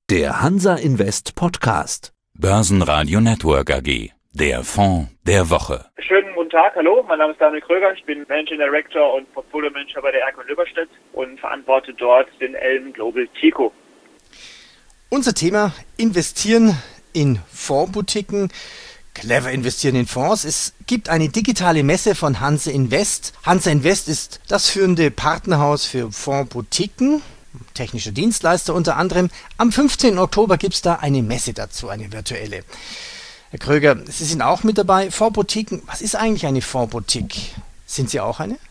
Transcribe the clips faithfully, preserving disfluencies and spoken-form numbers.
Der Hansa Invest Podcast. Börsenradio Network A G. Der Fonds der Woche. Schönen guten Tag, hallo, mein Name ist Daniel Kröger, ich bin Managing Director und Portfolio Manager bei der Erk und Lübberstedt und verantworte dort den Elm Global Tico. Unser Thema: Investieren in Fondsboutiquen, clever investieren in Fonds. Es gibt eine digitale Messe von Hansa Invest. Hansa Invest ist das führende Partnerhaus für Fondsboutiquen, technischer Dienstleister unter anderem. Am fünfzehnten Oktober gibt es da eine Messe dazu, eine virtuelle. Herr Kröger, Sie sind auch mit dabei. Fondsboutiquen, was ist eigentlich eine Fondsboutique? Sind Sie auch eine?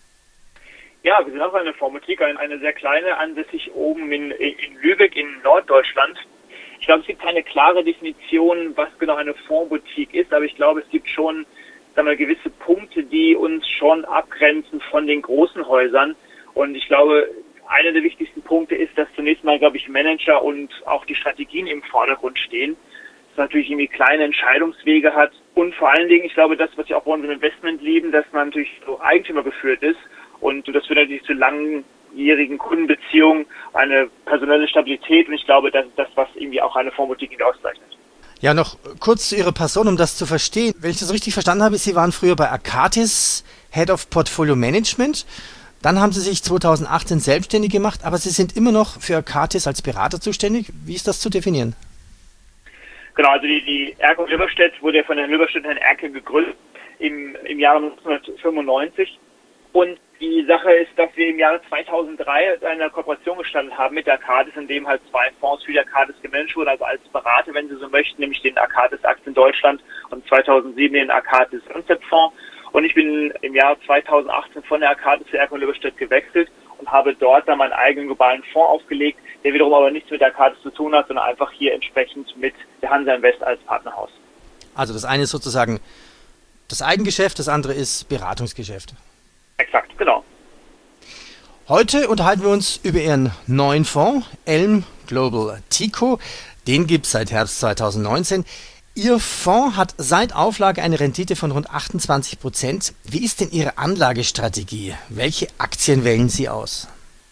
Ja, wir sind auch eine Fondsboutique, eine sehr kleine, ansässig oben in, in Lübeck in Norddeutschland. Ich glaube, es gibt keine klare Definition, was genau eine Fondsboutique ist, aber ich glaube, es gibt schon, sagen wir, gewisse Punkte, die uns schon abgrenzen von den großen Häusern. Und ich glaube, einer der wichtigsten Punkte ist, dass zunächst mal, glaube ich, Manager und auch die Strategien im Vordergrund stehen. Dass man natürlich irgendwie kleine Entscheidungswege hat. Und vor allen Dingen, ich glaube, das, was wir auch bei unserem Investment lieben, dass man natürlich so Eigentümer geführt ist. Und das führt natürlich zu langjährigen Kundenbeziehungen, eine personelle Stabilität. Und ich glaube, das ist das, was irgendwie auch eine Fondsboutique auszeichnet. Ja, noch kurz zu Ihrer Person, um das zu verstehen. Wenn ich das richtig verstanden habe, Sie waren früher bei Arcatis Head of Portfolio Management. Dann haben Sie sich zweitausendachtzehn selbstständig gemacht, aber Sie sind immer noch für Arcatis als Berater zuständig. Wie ist das zu definieren? Genau, also die, die Erk und Lübberstedt wurde ja von Herrn Lübberstedt und Herrn Erke gegründet im, im Jahre neunzehnhundertfünfundneunzig. Und die Sache ist, dass wir im Jahre zweitausenddrei eine Kooperation gestartet haben mit der Arcatis, in dem halt zwei Fonds für die Arcatis gemanagt wurden, also als Berater, wenn Sie so möchten, nämlich den Arcatis Aktien Deutschland und zweitausendsieben den Arcatis Concept Fonds. Und ich bin im Jahr zweitausendachtzehn von der Arcatis zu Erk und Lübberstedt gewechselt und habe dort dann meinen eigenen globalen Fonds aufgelegt, der wiederum aber nichts mit der Arcatis zu tun hat, sondern einfach hier entsprechend mit der Hansa Invest als Partnerhaus. Also das eine ist sozusagen das Eigengeschäft, das andere ist Beratungsgeschäft. Exakt, genau. Heute unterhalten wir uns über Ihren neuen Fonds, Elm Global Tico. Den gibt es seit Herbst zweitausendneunzehn. Ihr Fonds hat seit Auflage eine Rendite von rund achtundzwanzig Prozent. Wie ist denn Ihre Anlagestrategie? Welche Aktien wählen Sie aus?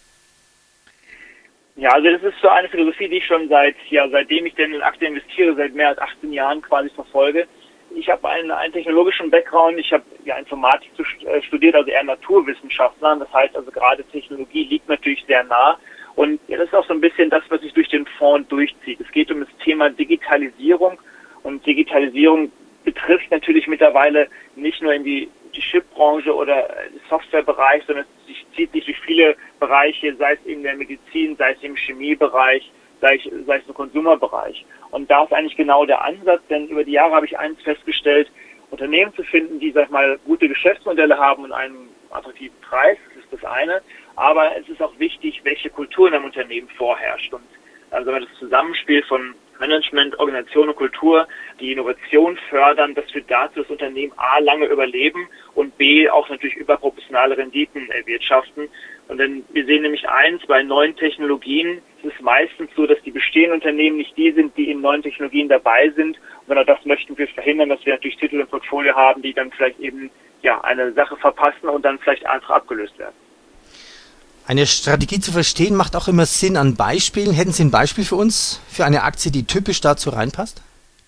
Ja, also das ist so eine Philosophie, die ich schon seit, ja, seitdem ich denn in Aktien investiere, seit mehr als achtzehn Jahren quasi verfolge. Ich habe einen, einen technologischen Background, ich habe ja Informatik studiert, also eher Naturwissenschaftler. Das heißt also gerade Technologie liegt natürlich sehr nah. Und ja, das ist auch so ein bisschen das, was sich durch den Fonds durchzieht. Es geht um das Thema Digitalisierung. Und Digitalisierung betrifft natürlich mittlerweile nicht nur in die, die Chipbranche oder den Softwarebereich, sondern es zieht sich durch viele Bereiche, sei es in der Medizin, sei es im Chemiebereich, sei es, sei es im Konsumerbereich. Und da ist eigentlich genau der Ansatz, denn über die Jahre habe ich eins festgestellt: Unternehmen zu finden, die, sag ich mal, gute Geschäftsmodelle haben und einen attraktiven Preis, das ist das eine. Aber es ist auch wichtig, welche Kultur in einem Unternehmen vorherrscht. Und also das Zusammenspiel von Management, Organisation und Kultur, die Innovation fördern, das führt dazu, dass Unternehmen A lange überleben und B auch natürlich überproportionale Renditen erwirtschaften. Und denn wir sehen nämlich eins, bei neuen Technologien ist es meistens so, dass die bestehenden Unternehmen nicht die sind, die in neuen Technologien dabei sind, sondern das möchten wir verhindern, dass wir natürlich Titel im Portfolio haben, die dann vielleicht eben ja eine Sache verpassen und dann vielleicht einfach abgelöst werden. Eine Strategie zu verstehen macht auch immer Sinn an Beispielen. Hätten Sie ein Beispiel für uns, für eine Aktie, die typisch dazu reinpasst?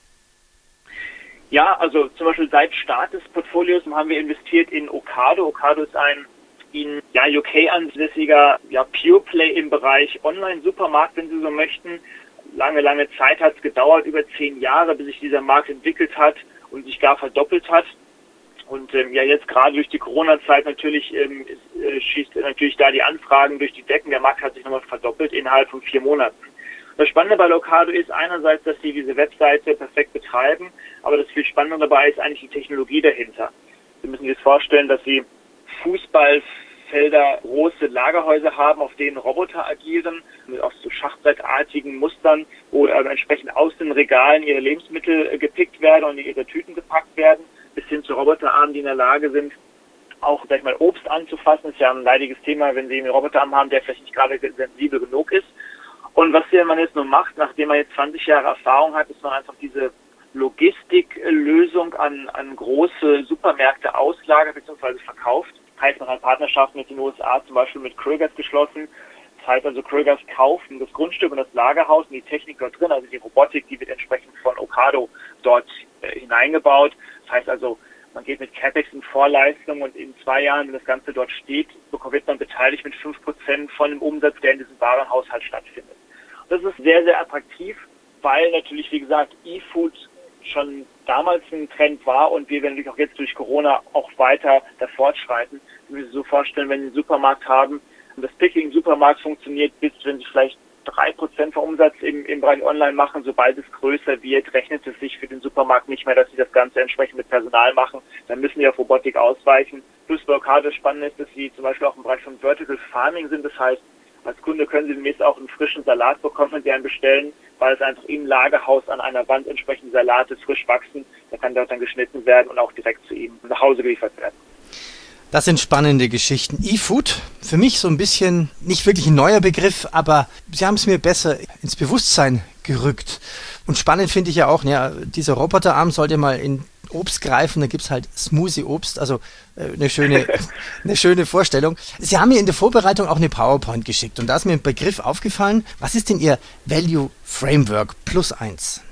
Ja, also zum Beispiel seit Start des Portfolios haben wir investiert in Ocado. Ocado ist ein in ja, U K ansässiger ja, Pure Play im Bereich Online-Supermarkt, wenn Sie so möchten. Lange, lange Zeit hat es gedauert, über zehn Jahre, bis sich dieser Markt entwickelt hat und sich gar verdoppelt hat. Und ähm, ja, jetzt gerade durch die Corona-Zeit natürlich ähm, ist, äh, schießt natürlich da die Anfragen durch die Decken. Der Markt hat sich nochmal verdoppelt innerhalb von vier Monaten. Das Spannende bei Ocado ist einerseits, dass sie diese Webseite perfekt betreiben, aber das viel Spannende dabei ist eigentlich die Technologie dahinter. Sie müssen sich das vorstellen, dass sie Fußballfelder, große Lagerhäuser haben, auf denen Roboter agieren, mit auch so schachbrettartigen Mustern, wo äh, entsprechend aus den Regalen ihre Lebensmittel äh, gepickt werden und in ihre Tüten gepackt werden, bis hin zu Roboterarmen, die in der Lage sind, auch, sag ich mal, Obst anzufassen. Das ist ja ein leidiges Thema, wenn Sie einen Roboterarm haben, der vielleicht nicht gerade sensibel genug ist. Und was man jetzt nun macht, nachdem man jetzt zwanzig Jahre Erfahrung hat, ist man einfach diese Logistiklösung an, an große Supermärkte auslagert bzw. verkauft. Heißt, man hat Partnerschaften mit den U S A, zum Beispiel mit Kroger geschlossen. Das heißt also, Krögers kaufen das Grundstück und das Lagerhaus und die Technik dort drin, also die Robotik, die wird entsprechend von Ocado dort äh, hineingebaut. Das heißt also, man geht mit CapEx in Vorleistung und in zwei Jahren, wenn das Ganze dort steht, wird man beteiligt mit fünf Prozent von dem Umsatz, der in diesem Warenhaushalt stattfindet. Das ist sehr, sehr attraktiv, weil natürlich, wie gesagt, E-Food schon damals ein Trend war und wir werden natürlich auch jetzt durch Corona auch weiter da fortschreiten. Wir müssen sich so vorstellen, wenn Sie einen Supermarkt haben und das Picking im Supermarkt funktioniert, bis wenn Sie vielleicht drei Prozent vom Umsatz im, im Bereich Online machen, sobald es größer wird, rechnet es sich für den Supermarkt nicht mehr, dass sie das Ganze entsprechend mit Personal machen. Dann müssen die auf Robotik ausweichen. Plus bei Ocado spannend ist, dass sie zum Beispiel auch im Bereich von Vertical Farming sind. Das heißt, als Kunde können Sie demnächst auch einen frischen Salat bekommen, wenn Sie einen bestellen, weil es einfach im Lagerhaus an einer Wand entsprechend Salate frisch wachsen. Da kann dort dann geschnitten werden und auch direkt zu Ihnen nach Hause geliefert werden. Das sind spannende Geschichten. E-Food, für mich so ein bisschen, nicht wirklich ein neuer Begriff, aber Sie haben es mir besser ins Bewusstsein gerückt. Und spannend finde ich ja auch, ja, dieser Roboterarm sollte mal in Obst greifen, da gibt es halt Smoothie-Obst, also äh, eine schöne, eine schöne Vorstellung. Sie haben mir in der Vorbereitung auch eine PowerPoint geschickt und da ist mir ein Begriff aufgefallen. Was ist denn Ihr Value Framework plus eins?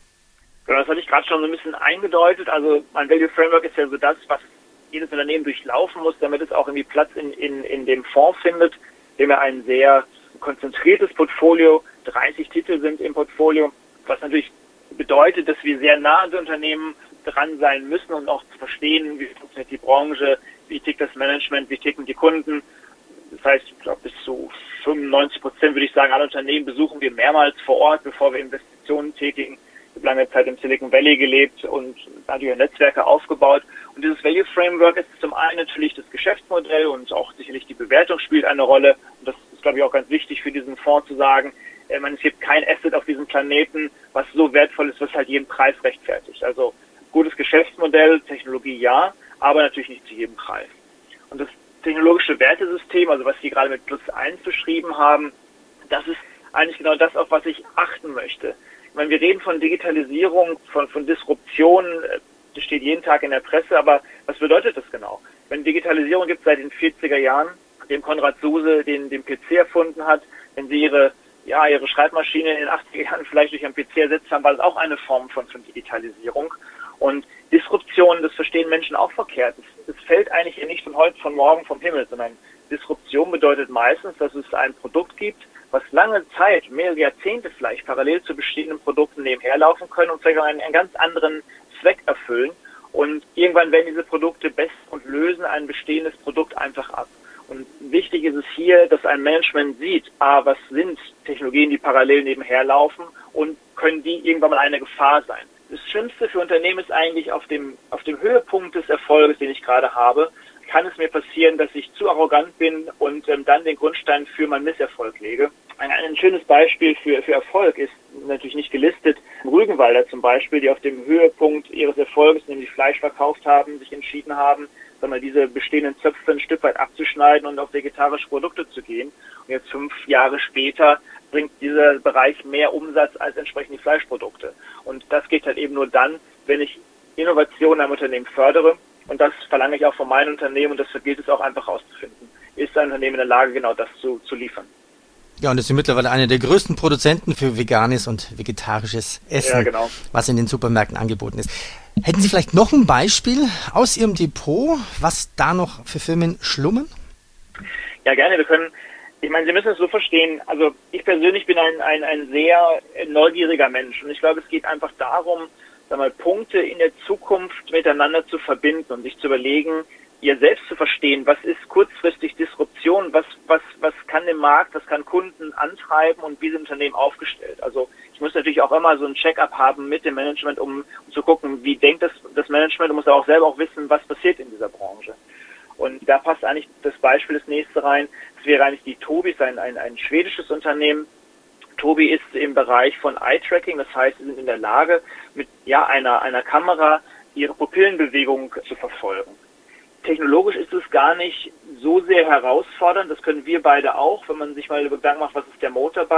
Ja, das hatte ich gerade schon so ein bisschen eingedeutet. Also mein Value Framework ist ja so das, was jedes Unternehmen durchlaufen muss, damit es auch irgendwie Platz in, in, in dem Fonds findet, dem wir ein sehr konzentriertes Portfolio, dreißig Titel sind im Portfolio, was natürlich bedeutet, dass wir sehr nah an den Unternehmen dran sein müssen und auch zu verstehen, wie funktioniert die Branche, wie tickt das Management, wie ticken die Kunden. Das heißt, ich glaube, bis zu fünfundneunzig Prozent würde ich sagen, alle Unternehmen besuchen wir mehrmals vor Ort, bevor wir Investitionen tätigen. Ich habe lange Zeit im Silicon Valley gelebt und natürlich Netzwerke aufgebaut. Und dieses Value Framework ist zum einen natürlich das Geschäftsmodell und auch sicherlich die Bewertung spielt eine Rolle. Und das ist, glaube ich, auch ganz wichtig für diesen Fonds zu sagen, äh, man, es gibt kein Asset auf diesem Planeten, was so wertvoll ist, was halt jeden Preis rechtfertigt. Also gutes Geschäftsmodell, Technologie ja, aber natürlich nicht zu jedem Preis. Und das technologische Wertesystem, also was Sie gerade mit Plus eins beschrieben haben, das ist eigentlich genau das, auf was ich achten möchte. Ich meine, wir reden von Digitalisierung, von, von Disruption, das steht jeden Tag in der Presse, aber was bedeutet das genau? Wenn Digitalisierung gibt es seit den vierziger Jahren, dem Konrad Zuse den, den P C erfunden hat, wenn Sie Ihre, ja, Ihre Schreibmaschine in den achtziger Jahren vielleicht durch einen P C ersetzt haben, war das auch eine Form von, von Digitalisierung. Und Disruption, das verstehen Menschen auch verkehrt. Es, es fällt eigentlich hier nicht von heute, von morgen vom Himmel, sondern Disruption bedeutet meistens, dass es ein Produkt gibt, was lange Zeit, mehrere Jahrzehnte vielleicht parallel zu bestehenden Produkten nebenherlaufen können und vielleicht auch einen, einen ganz anderen Zweck erfüllen. Und irgendwann werden diese Produkte besser und lösen ein bestehendes Produkt einfach ab. Und wichtig ist es hier, dass ein Management sieht, ah, was sind Technologien, die parallel nebenherlaufen und können die irgendwann mal eine Gefahr sein. Das Schlimmste für Unternehmen ist eigentlich auf dem, auf dem Höhepunkt des Erfolges, den ich gerade habe, kann es mir passieren, dass ich zu arrogant bin und ähm, dann den Grundstein für meinen Misserfolg lege. Ein, ein schönes Beispiel für, für Erfolg ist natürlich nicht gelistet. Rügenwalder zum Beispiel, die auf dem Höhepunkt ihres Erfolges, nämlich Fleisch verkauft haben, sich entschieden haben, sagen wir, diese bestehenden Zöpfe ein Stück weit abzuschneiden und auf vegetarische Produkte zu gehen. Und jetzt fünf Jahre später bringt dieser Bereich mehr Umsatz als entsprechend die Fleischprodukte. Und das geht halt eben nur dann, wenn ich Innovation am Unternehmen fördere. Und das verlange ich auch von meinem Unternehmen und das gilt es auch einfach herauszufinden. Ist ein Unternehmen in der Lage, genau das zu, zu liefern? Ja, und das sind mittlerweile einer der größten Produzenten für veganes und vegetarisches Essen, ja, genau, was in den Supermärkten angeboten ist. Hätten Sie vielleicht noch ein Beispiel aus Ihrem Depot, was da noch für Firmen schlummern? Ja, gerne. Wir können, ich meine, Sie müssen es so verstehen, also ich persönlich bin ein, ein, ein sehr neugieriger Mensch und ich glaube, es geht einfach darum, sag mal, Punkte in der Zukunft miteinander zu verbinden und sich zu überlegen, ihr selbst zu verstehen, was ist kurzfristig Disruption, was, was, was kann den Markt, was kann Kunden antreiben und wie sind Unternehmen aufgestellt. Also ich muss natürlich auch immer so ein Check-up haben mit dem Management, um, um zu gucken, wie denkt das, das Management und muss auch selber auch wissen, was passiert in dieser Branche. Und da passt eigentlich das Beispiel das nächste rein. Das wäre eigentlich die Tobii, ein, ein, ein schwedisches Unternehmen. Tobii ist im Bereich von Eye-Tracking, das heißt, sie sind in der Lage, mit ja einer, einer Kamera ihre Pupillenbewegung zu verfolgen. Technologisch ist es gar nicht so sehr herausfordernd, das können wir beide auch, wenn man sich mal Gedanken macht, was ist der Motor bei.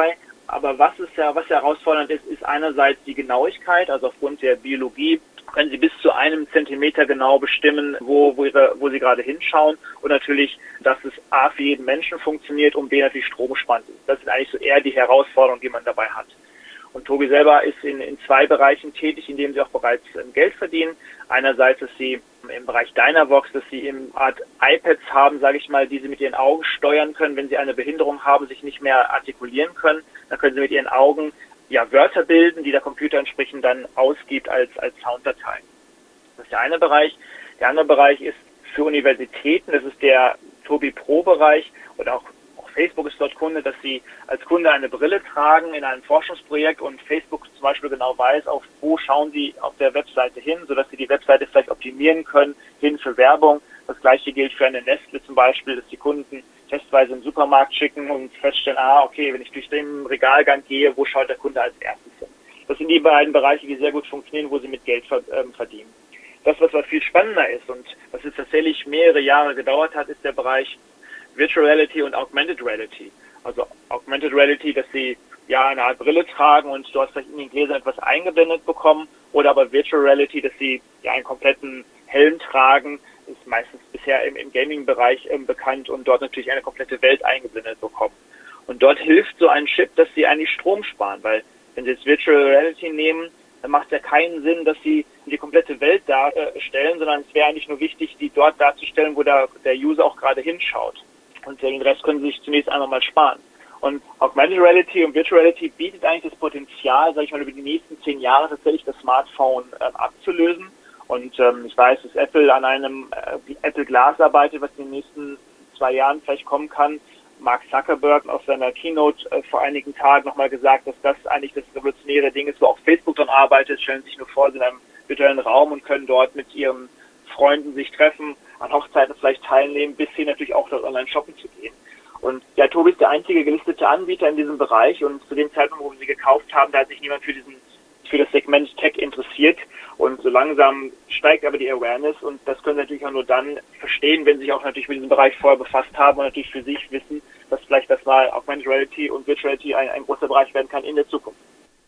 Aber was ist ja, was herausfordernd ist, ist einerseits die Genauigkeit, also aufgrund der Biologie können Sie bis zu einem Zentimeter genau bestimmen, wo, wo, ihre, wo Sie gerade hinschauen. Und natürlich, dass es A für jeden Menschen funktioniert und B natürlich stromsparend ist. Das ist eigentlich so eher die Herausforderung, die man dabei hat. Und Tobi selber ist in, in zwei Bereichen tätig, in denen sie auch bereits ähm, Geld verdienen. Einerseits, dass sie im Bereich Dynavox, dass sie eine Art iPads haben, sage ich mal, die sie mit ihren Augen steuern können, wenn sie eine Behinderung haben, sich nicht mehr artikulieren können. Dann können sie mit ihren Augen ja Wörter bilden, die der Computer entsprechend dann ausgibt als als Sounddatei. Das ist der eine Bereich. Der andere Bereich ist für Universitäten, das ist der Tobi Pro-Bereich oder auch Facebook ist dort Kunde, dass sie als Kunde eine Brille tragen in einem Forschungsprojekt und Facebook zum Beispiel genau weiß, auf wo schauen sie auf der Webseite hin, sodass sie die Webseite vielleicht optimieren können, hin für Werbung. Das gleiche gilt für eine Nestle zum Beispiel, dass die Kunden testweise im Supermarkt schicken und feststellen, ah, okay, wenn ich durch den Regalgang gehe, wo schaut der Kunde als erstes hin? Das sind die beiden Bereiche, die sehr gut funktionieren, wo sie mit Geld verdienen. Das, was viel spannender ist und was jetzt tatsächlich mehrere Jahre gedauert hat, ist der Bereich Virtual Reality und Augmented Reality. Also Augmented Reality, dass sie ja eine Art Brille tragen und dort vielleicht in den Gläsern etwas eingeblendet bekommen, oder aber Virtual Reality, dass sie ja einen kompletten Helm tragen, ist meistens bisher im, im Gaming-Bereich ähm, bekannt und dort natürlich eine komplette Welt eingeblendet bekommen. Und dort hilft so ein Chip, dass sie eigentlich Strom sparen, weil wenn sie jetzt Virtual Reality nehmen, dann macht es ja keinen Sinn, dass sie die komplette Welt darstellen, sondern es wäre eigentlich nur wichtig, die dort darzustellen, wo der, der User auch gerade hinschaut. Und den Rest können Sie sich zunächst einmal mal sparen. Und Augmented Reality und Virtual Reality bietet eigentlich das Potenzial, sage ich mal, über die nächsten zehn Jahre tatsächlich das Smartphone ähm, abzulösen. Und ähm, ich weiß, dass Apple an einem äh, Apple Glass arbeitet, was in den nächsten zwei Jahren vielleicht kommen kann. Mark Zuckerberg auf seiner Keynote äh, vor einigen Tagen nochmal gesagt, dass das eigentlich das revolutionäre Ding ist, wo auch Facebook dran arbeitet. Stellen sich nur vor, sie sind in einem virtuellen Raum und können dort mit ihren Freunden sich treffen, an Hochzeiten vielleicht teilnehmen, bis hin natürlich auch dort online shoppen zu gehen. Und ja, Tobi ist der einzige gelistete Anbieter in diesem Bereich und zu dem Zeitpunkt, wo wir sie gekauft haben, da hat sich niemand für diesen für das Segment Tech interessiert und so langsam steigt aber die Awareness und das können sie natürlich auch nur dann verstehen, wenn sie sich auch natürlich mit diesem Bereich vorher befasst haben und natürlich für sich wissen, dass vielleicht das mal Augmented Reality und Virtual Reality ein, ein großer Bereich werden kann in der Zukunft.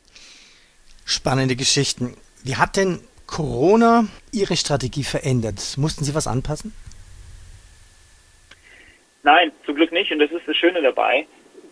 Spannende Geschichten. Wie hat denn Corona Ihre Strategie verändert? Mussten Sie was anpassen? Nein, zum Glück nicht und das ist das Schöne dabei.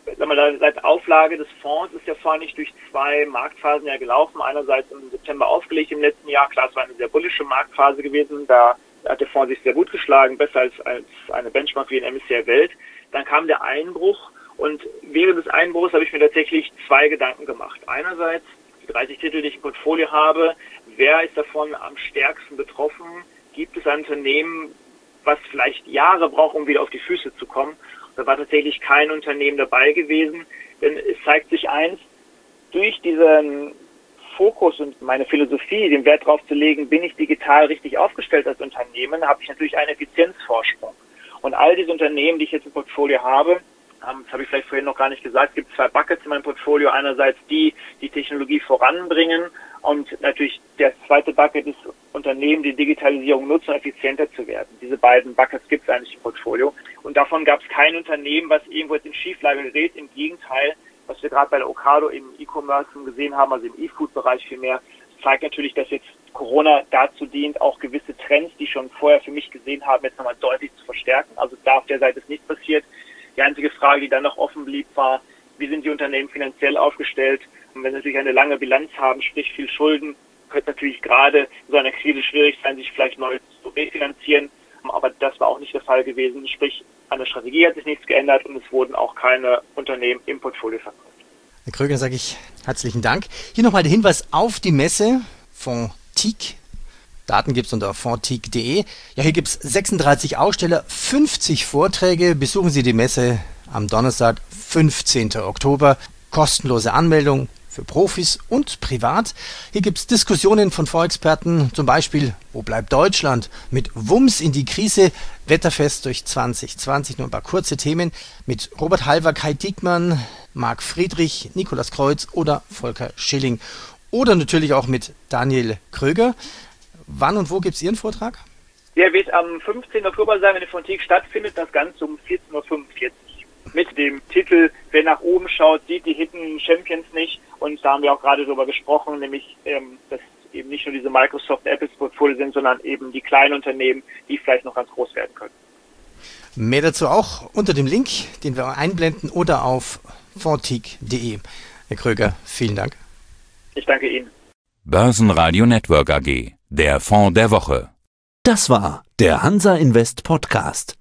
Seit Auflage des Fonds ist der Fonds nicht durch zwei Marktphasen ja gelaufen. Einerseits im September aufgelegt im letzten Jahr. Klar, es war eine sehr bullische Marktphase gewesen. Da hat der Fonds sich sehr gut geschlagen, besser als, als eine Benchmark wie in M S C I Welt. Dann kam der Einbruch und während des Einbruchs habe ich mir tatsächlich zwei Gedanken gemacht. Einerseits die dreißig Titel, die ich im Portfolio habe. Wer ist davon am stärksten betroffen? Gibt es ein Unternehmen, was vielleicht Jahre braucht, um wieder auf die Füße zu kommen? Da war tatsächlich kein Unternehmen dabei gewesen, denn es zeigt sich eins, durch diesen Fokus und meine Philosophie, den Wert darauf zu legen, bin ich digital richtig aufgestellt als Unternehmen, habe ich natürlich einen Effizienzvorsprung. Und all diese Unternehmen, die ich jetzt im Portfolio habe, das habe ich vielleicht vorhin noch gar nicht gesagt, es gibt zwei Buckets in meinem Portfolio, einerseits die, die Technologie voranbringen und natürlich der zweite Bucket ist Unternehmen, die Digitalisierung nutzen, um effizienter zu werden. Diese beiden Buckets gibt es eigentlich im Portfolio. Und davon gab es kein Unternehmen, was irgendwo jetzt in Schieflage gerät. Im Gegenteil, was wir gerade bei der Ocado im E-Commerce gesehen haben, also im E-Food-Bereich vielmehr, zeigt natürlich, dass jetzt Corona dazu dient, auch gewisse Trends, die schon vorher für mich gesehen haben, jetzt nochmal deutlich zu verstärken. Also da auf der Seite ist nichts passiert. Die einzige Frage, die dann noch offen blieb, war, wie sind die Unternehmen finanziell aufgestellt? Und wenn sie natürlich eine lange Bilanz haben, sprich viel Schulden, könnte natürlich gerade in so einer Krise schwierig sein, sich vielleicht neu zu refinanzieren. Aber das war auch nicht der Fall gewesen. Sprich, an der Strategie hat sich nichts geändert und es wurden auch keine Unternehmen im Portfolio verkauft. Herr Kröger, sage ich herzlichen Dank. Hier nochmal der Hinweis auf die Messe von T I C. Daten gibt es unter fondtic punkt de. Ja, hier gibt es sechsunddreißig Aussteller, fünfzig Vorträge. Besuchen Sie die Messe am Donnerstag, fünfzehnten Oktober. Kostenlose Anmeldung für Profis und privat. Hier gibt es Diskussionen von Vorexperten, zum Beispiel, wo bleibt Deutschland? Mit Wumms in die Krise, Wetterfest durch zwanzig zwanzig, nur ein paar kurze Themen mit Robert Halver, Kai Diekmann, Marc Friedrich, Nikolaus Kreuz oder Volker Schilling. Oder natürlich auch mit Daniel Kröger. Wann und wo gibt es Ihren Vortrag? Der wird am fünfzehnten Oktober sein, wenn der von T I C stattfindet, das Ganze um vierzehn Uhr fünfundvierzig. mit dem Titel "Wer nach oben schaut, sieht die Hidden Champions nicht". Und da haben wir auch gerade drüber gesprochen, nämlich, ähm, dass eben nicht nur diese Microsoft, Apples Portfolio sind, sondern eben die kleinen Unternehmen, die vielleicht noch ganz groß werden können. Mehr dazu auch unter dem Link, den wir einblenden, oder auf fontic punkt de. Herr Kröger, vielen Dank. Ich danke Ihnen. Börsenradio Network A G, der Fonds der Woche. Das war der Hansa Invest Podcast.